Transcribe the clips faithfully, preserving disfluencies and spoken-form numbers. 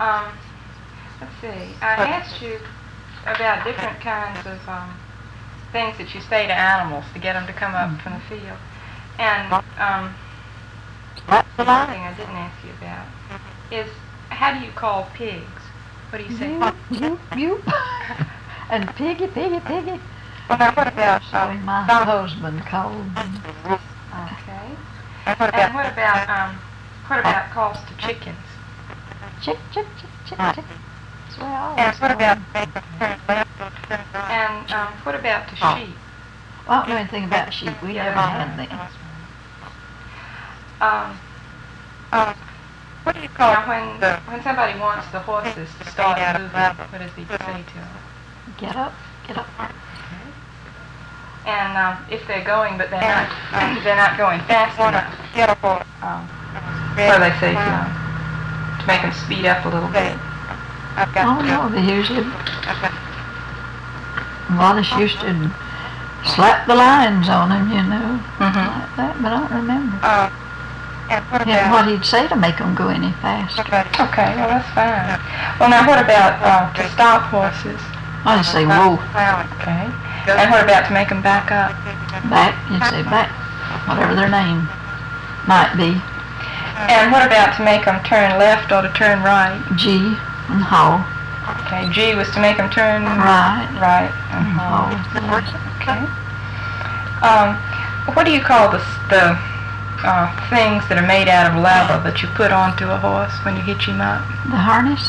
Um, let's see. I asked you about different kinds of um, things that you say to animals to get them to come up from the field. And um, one thing I didn't ask you about is how do you call pigs? What do you say? You, you, you. And piggy, piggy, piggy. Well, now what about So my husband called them. Okay. And what about um, what about calls to chickens? Chick, chick, chick, chick, chick. That's the way I And always what call about them. and um, what about to sheep? Well, I don't know anything about sheep. We never had them. Um, uh, what do you call now, when when somebody wants the horses to start moving? What does he say to them? Get up, get up. And um, if they're going, but they're not, they're not going fast enough. Um, what do they say to them? To make them speed up a little bit. Oh no, they usually. Well, they used to slap the lines on them, you know, Mm-hmm. like that. But I don't remember. Uh, and what Yeah, about? what he'd say to make them go any faster. Okay, well that's fine. Well, now what about uh, to stop horses? I'd say whoa, Okay. And what about to make them back up? back. You'd say back, whatever their name might be. And what about to make them turn left or to turn right? G and haw. Okay, G was to make them turn Right. right. And Uh-huh. haw. Okay. Um, what do you call the the uh, things that are made out of leather that you put onto a horse when you hitch him up? The harness.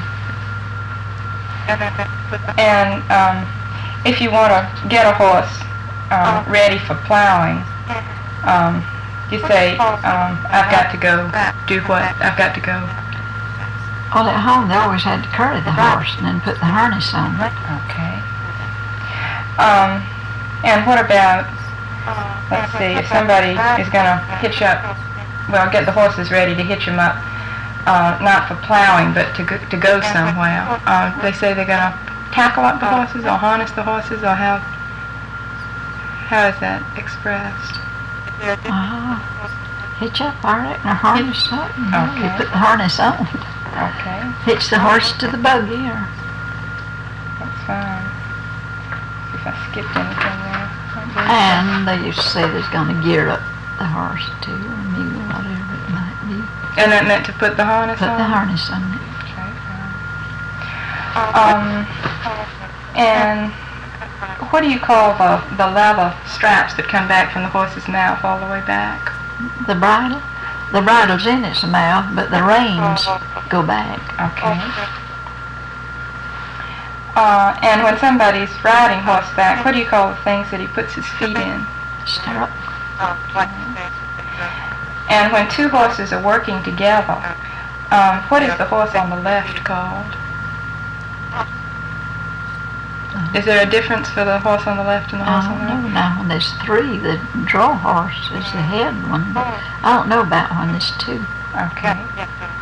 And um, if you want to get a horse uh, ready for plowing, um, you say, um, I've got to go do what? I've got to go. Well, at home they always had to curry the horse and then put the harness on. Okay. Um, and what about, let's see, if somebody is going to hitch up, well, get the horses ready to hitch them up, uh, not for plowing, but to go, to go somewhere. Uh, they say they're going to tackle up the horses or harness the horses, or how, how is that expressed? Uh, hitch up, I reckon, or harness up. You know, Okay. You put the harness on. Okay, Hitch the horse to the buggy, or that's fine. See if I skipped anything there. and they used to say they're going to gear up the horse too, or mule, whatever it might be. And that meant to put the harness Put on? the harness on it. Okay, fine. Um, and what do you call the, the leather straps that come back from the horse's mouth all the way back? The bridle, the bridle's in its mouth, but the reins go back. Okay. Uh, and when somebody's riding horseback, what do you call the things that he puts his feet in? Stirrup. And when two horses are working together, um, what is the horse on the left called? Is there a difference for the horse on the left and the horse I on the don't right? know now. When there's three, the draw horse is the head one. But I don't know about when there's two. Okay.